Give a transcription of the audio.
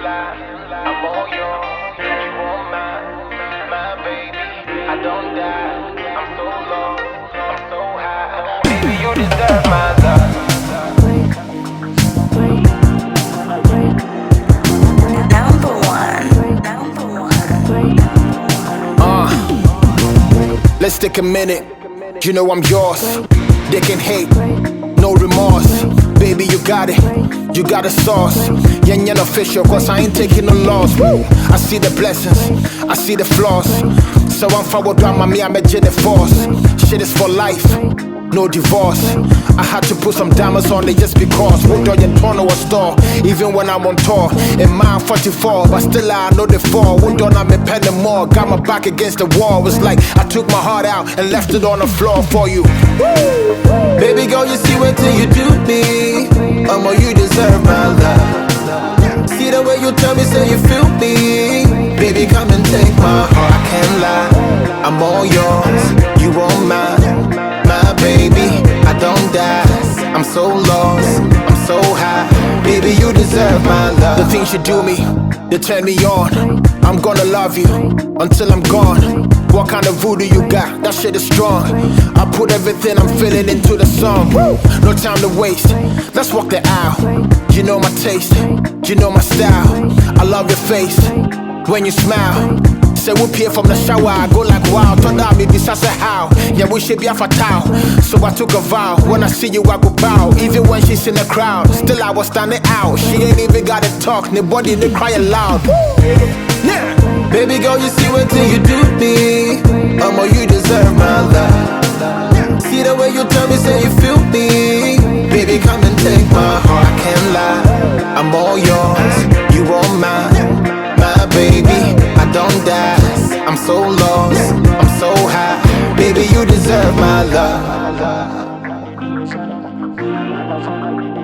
lie, I'm all yours. You all mine, my baby. I don't die. I'm so low, I'm so high. Baby, you deserve my love. Let's take a minute. You know I'm yours. They can hate, no remorse. Baby, you got it. You got a sauce. Yeah, official, cause I ain't taking no loss. Woo. I see the blessings, I see the flaws. So I'm forward drama, me, I'm a Jenny Force. Shit is for life, no divorce. I had to put some diamonds on it just because. Wood on your tono or store, even when I'm on tour. In mine 44, but still I know the fall. Wood on I'm a penny more. Got my back against the wall. It's like I took my heart out and left it on the floor for you. Baby girl, you see what you do me. You deserve my love. See the way you tell me, say you feel me. Baby, come and take my heart. I can't lie, I'm all yours. You all mine, my baby. I don't die. I'm so lost, I'm so high. Baby, you deserve my love. The things you do me, they turn me on. I'm gonna love you until I'm gone. What kind of voodoo you got? That shit is strong. I put everything I'm feeling into the song. No time to waste, let's walk the aisle. You know my taste, you know my style. I love your face when you smile. Say whoop here from the shower, I go like wow. Turn down me, this I say how. Yeah, we should be a fatal. So I took a vow. When I see you, I go bow. Even when she's in the crowd, still I was standing out. She ain't even gotta talk, nobody they cry aloud. Yeah. Baby girl, you see what you do me. You deserve my love. See the way you tell me, say you feel me. Baby, come and take my heart. I can't lie, I'm all yours. You all mine, my baby. I don't die. I'm so lost, I'm so high. Baby, you deserve my love.